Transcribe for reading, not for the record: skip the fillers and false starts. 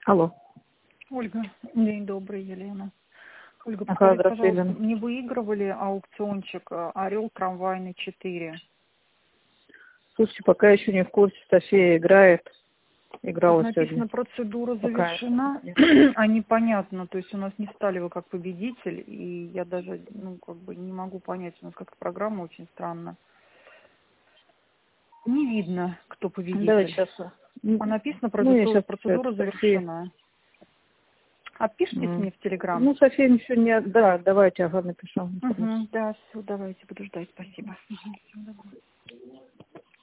Алло. Ольга, день добрый, Елена. Ольга, Ага, подскажите, пожалуйста, Елена. не выигрывали аукциончик «Орел трамвайный 4»? Слушайте, пока еще не в курсе, София играет. Играла Тут написано, сегодня. процедура Пока завершена, еще. а непонятно, то есть у нас не стали вы как победитель, и я даже, не могу понять, у нас как-то программа очень странная. Не видно, кто победитель. Давайте сейчас. А написано, Я сейчас процедура София. завершена. Отпишитесь мне в Телеграм. София еще не... Да, давайте, напишу. Да, все, давайте, буду ждать, спасибо. Всего доброго.